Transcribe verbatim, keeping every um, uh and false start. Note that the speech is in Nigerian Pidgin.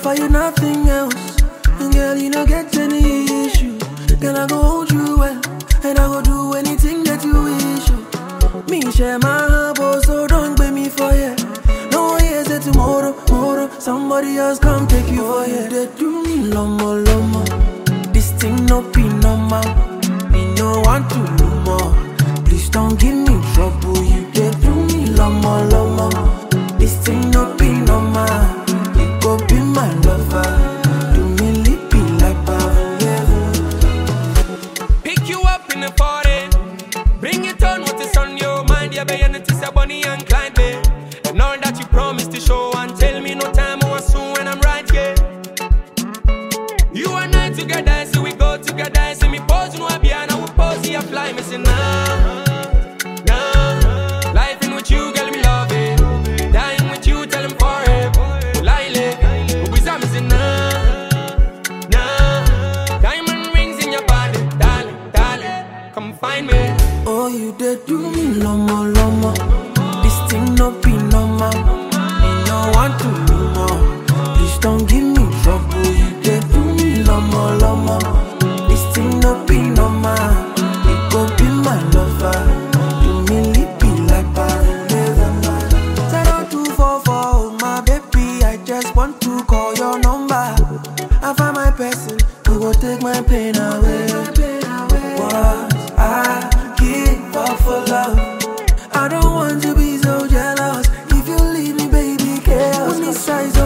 offer you nothing else. And girl, you don't get any issue. Girl, I go hold you well, and I go do anything that you wish. Oh. Me share my heart, so don't blame me for you. No one here say tomorrow, tomorrow somebody else come take you for you. They do me lomo, lomo. This thing no be normal. Me no want to no more. Please don't give me trouble. You they do me lomo, lomo. This thing no be normal. You go be my lover. Do me lippy like Pavlova. Pick you up in the party. Bring it on what is on your mind. Yeah, baby, and it's a Bonnie and Clyde, babe. And all that you promised to show and tell me no time or soon when I'm right here. You and I together, so we go together. See me pose, no I be and I will pose, you fly me say nah, nah. Life in with you, girl, me love it. Dying with you, tell him forever. Lily, who is that me say nah, nah. Diamond rings in your body, darling, darling. Come find me. Oh, you did do me lomo, lomo. This thing no be normal. Me no want to no more. Please don't give me trouble. You did do me lomo, lomo. This thing no be normal. You go be my lover. Do me lippy like Pavlova. Zero two four four, my baby. I just want to call your number. I find my person who will take my pain away. What I give up for love. I don't want to be so jealous. If you leave me, baby, chaos. Only size